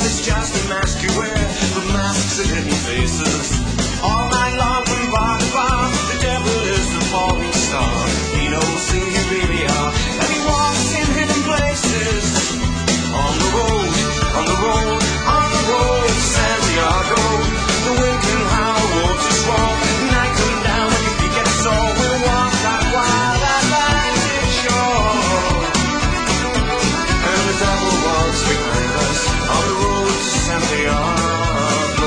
It's just a mask you wear, the masks of hidden faces. All night long from bar to bar, the devil is the falling star. He knows who you really are, and he walks in hidden places. On the road, on the road, on the road to Santiago. The wind can howl, wolves are strong. Night come down when your feet get sore. We'll walk that wild Atlantic shore. And the devil walks behind us on the road to Santiago.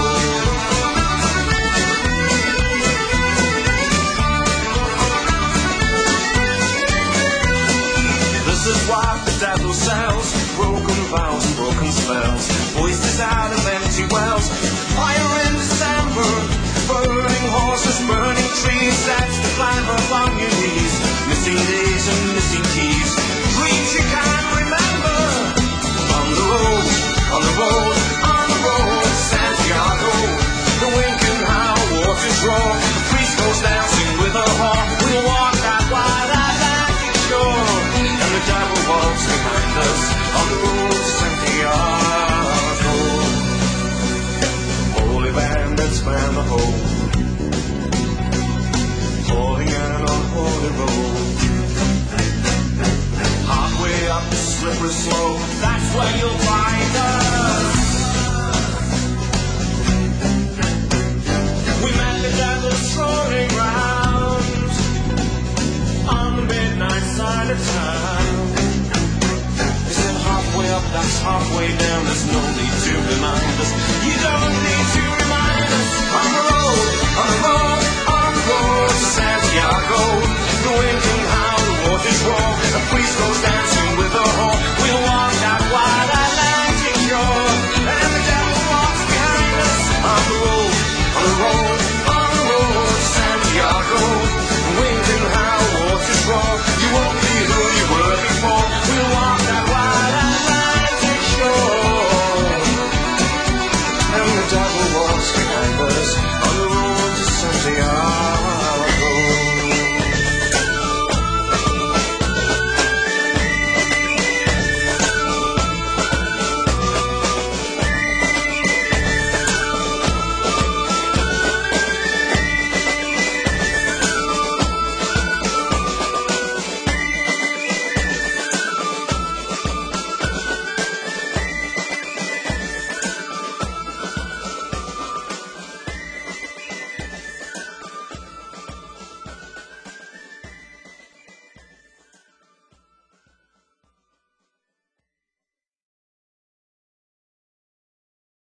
This is what the devil sells: broken vows and broken spells, voices out of empty wells. Fire in December, burning horses, burning trees. That's to climb up on your knees. Missing days and missing keys, dreams you can't remember. On the road, on the road, on the road, Santiago. The wind can howl, waters roar, the priest goes dancing with a whore. We'll walk that wide Atlantic shore, and the devil walks behind us on the road to Santiago. Holy bandits man the whole, holding an unholy road. Halfway up the slippery slope, that's where you'll find us. We met the devil strolling round on the midnight side of town. He said halfway up, that's halfway down. There's no need to deny